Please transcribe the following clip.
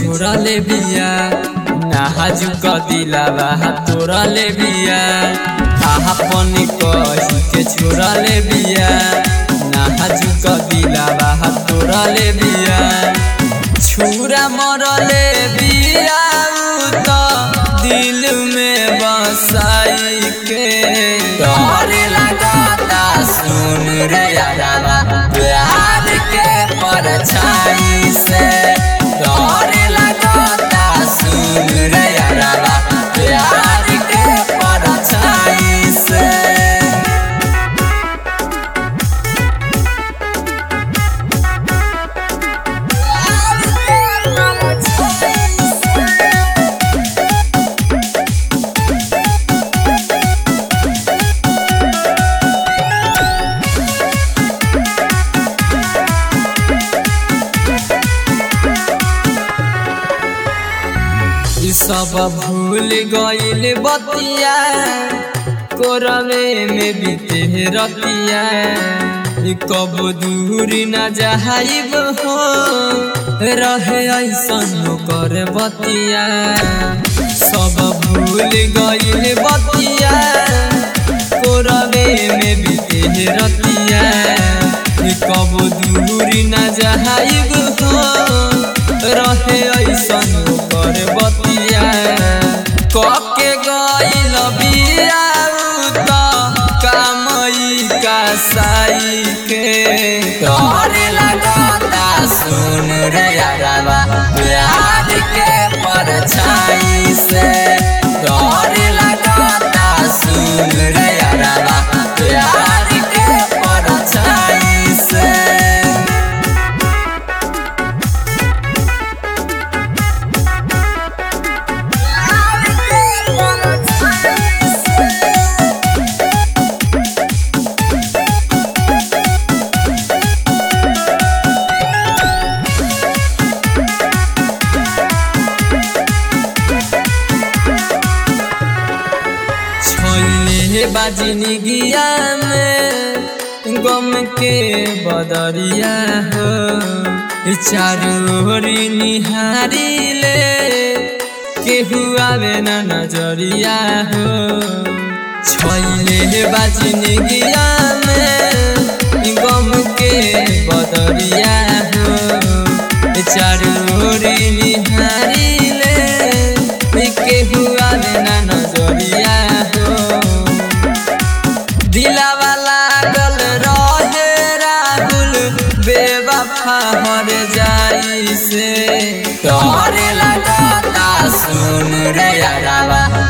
छोड़ा ले बिया नाजुक दिलावा तोरा ले बिया आपन कही के छोड़ा ले बिया नाजुक दिलावा तोरा ले बिया छुरा मरले बिया तो दिल में बसाई के डरे लगता सुन रे यारा प्यार के परछाई से डरे लगता सुन रे यारा प्यार के परछाई से सब भूल गइल बतिया कोरवे में बीते रतिया कब दूर न जाइब हो रहे ऐसन कर बतिया सब भूल गइल बतिया कोरवे में बीते रतिया कब दूर न जाइब हो रहे ऐसन कर बतिया कके गइल बिया तो कामई का साई के डरे लगता सुन रे यारा प्यार के परछाई से डरे लगता सुन रे यारा प्यार के परछाई से बाजिनी गिया में गम के बदरिया हो चारोरी निहारी ले केहू आवे न नजरिया हो छैले बाजिनी गिया में गम के बदरिया हो चारोरी निहारी ले केहू आवे न नजरिया हो दिलावा लागल रहे राहुल बेवफा मर जाई से डरे लगता सुन रे यारा